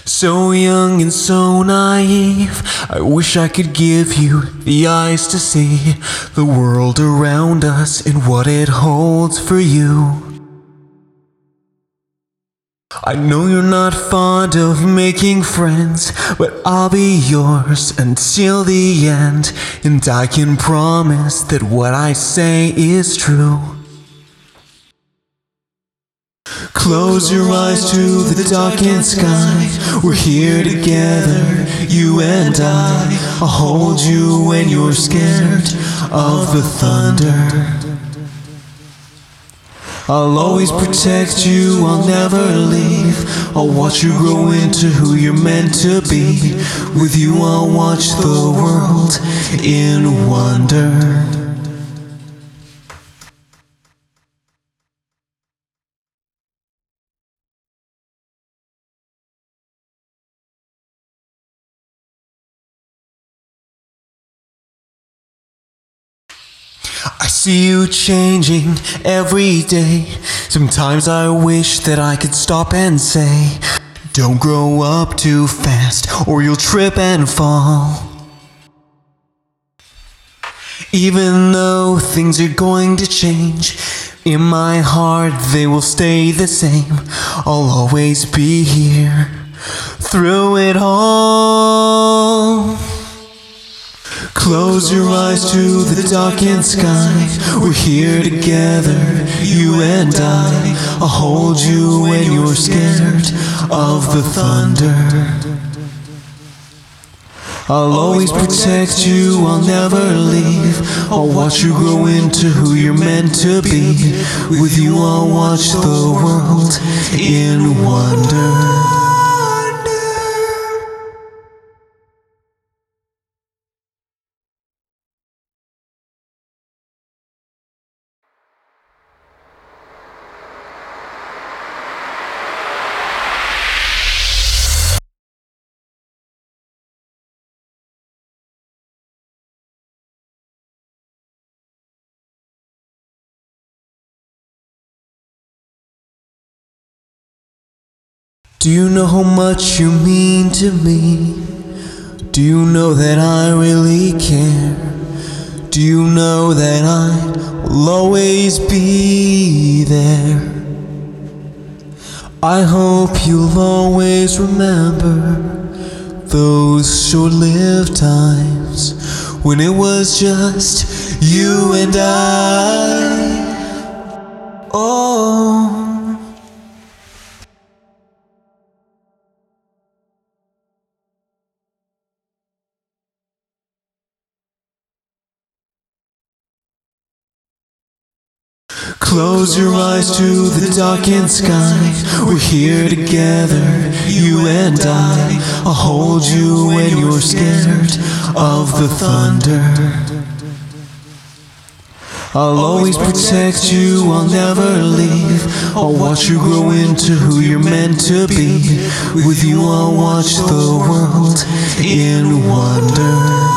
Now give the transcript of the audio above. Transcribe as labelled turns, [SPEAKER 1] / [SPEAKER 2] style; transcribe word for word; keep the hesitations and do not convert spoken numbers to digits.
[SPEAKER 1] So young and so naive, I wish I could give you the eyes to see the world around us and what it holds for you. I know you're not fond of making friends, but I'll be yours until the end, and I can promise that what I say is true. Close your eyes to the darkened sky. We're here together, you and I. I'll hold you when you're scared of the thunder. I'll always protect you, I'll never leave. I'll watch you grow into who you're meant to be. With you I'll watch the world in wonder. I see you changing every day. Sometimes I wish that I could stop and say, don't grow up too fast or you'll trip and fall. Even though things are going to change, in my heart they will stay the same. I'll always be here through it all. Close your eyes to the darkened sky. We're here together, you and I. I'll hold you when you're scared of the thunder. I'll always protect you, I'll never leave. I'll watch you grow into who you're meant to be. With you I'll watch the world in wonder. Do you know how much you mean to me? Do you know that I really care? Do you know that I will always be there? I hope you'll always remember those short-lived times when it was just you and I. Oh, close your eyes to the darkened sky. We're here together, you and I. I'll hold you when you're scared of the thunder. I'll always protect you, I'll never leave. I'll watch you grow into who you're meant to be. With you I'll watch the world in wonder.